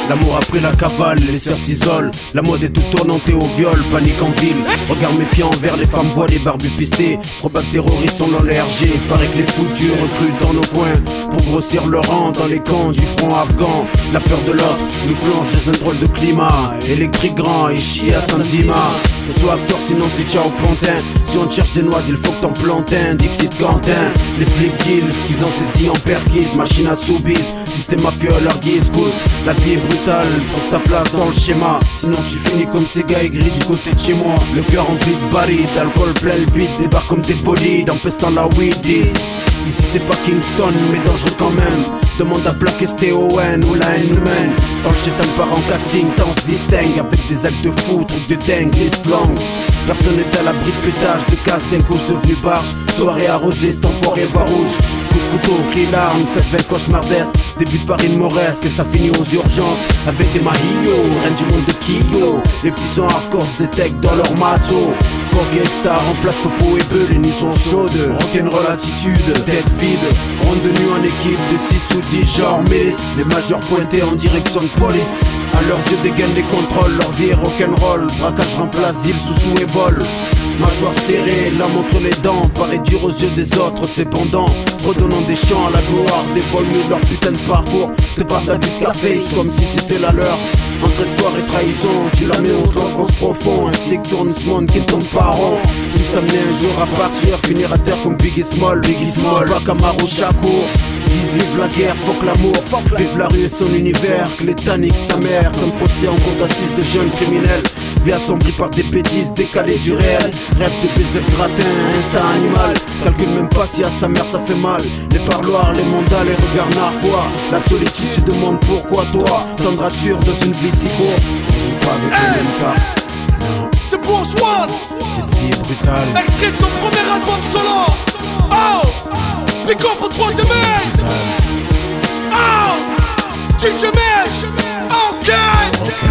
L'amour a pris la cavale, les sœurs s'isolent. La mode est toute orientée au viol, panique en ville. Regard méfiant envers les femmes voilées, barbus pistés. Probable terroristes sont dans les RG. Paraît que les foutus recrutent dans nos coins pour grossir le rang dans les camps du front afghan. La peur de l'autre nous plonge dans un drôle de climat. Électrique grand et chie à Saint-Dima. Sois acteur sinon c'est ciao plantain. Si on te cherche des noises il faut que t'en plantes un. Dixit Quentin, les flics deals, ce qu'ils ont saisi en perquise. Machine à sous-bise, système mafieux à leur guise. La vie est brutale, trouve ta place dans le schéma. Sinon tu finis comme ces gars aigris du côté de chez moi. Le cœur rempli de barils, d'alcool plein le beat. Débarque comme des bolides, empestant la weed. Ici c'est pas Kingston mais dangereux quand même. Demande à plaque STON ou la haine humaine. Dans le chétan part en casting, tant on se distingue. Avec des actes de fou, trucs de dingue, liste longue. Personne n'est à l'abri de pétage, de casse d'un cause devenu barge. Soirée arrosée, c'est enfoiré voix rouge. Coup de couteau, cri d'armes, cette veille cauchemardesque. Début de Paris de Moresque et ça finit aux urgences. Avec des mahillos, reine du monde de Kyo. Les petits sont hardcore, se détectent dans leur matos. Corgi Extra remplace Popo et Beu, les nuits sont chaudes. Rock'n'roll attitude, tête vide. Ronde de nuit en équipe de 6 ou 10 genre milice. Les majeurs pointés en direction de police. À leurs yeux dégainent les contrôles, leur vie est rock'n'roll. Braquage remplace deal sous et vol. Mâchoire serrée, lame entre les dents. Paraît dur aux yeux des autres, cependant redonnant des chants à la gloire des voyous, leur putain de parcours. Te parle David Scarface comme si c'était la leur. Entre espoir et trahison, tu la mets au l'enfance profond. Ainsi que tourne ce monde qui ne tombe pas rond. Tous amenés un jour à partir, finir à terre comme Biggie Small. Biggie Small, pas Camaro Chacour. Disent vive la guerre, fuck l'amour. Vive la rue et son univers, que l'État nique sa mère. Comme procès en cour d'assises de jeunes criminels. Vie assombrie par des bêtises décalées du réel. Rêve de baiser le gratin, instinct animal. Calcule même pas si à sa mère ça fait mal. Les parloirs, les mandats, les regards narquois. La solitude se demande pourquoi toi t'embrassures dans une vie si courte. On joue pas avec les mêmes cartes. C'est pour Swan. Cette vie est brutale. Extrait de son premier album solo. Oh, pick up au 3ème mec. Oh, DJ Mech. Ok.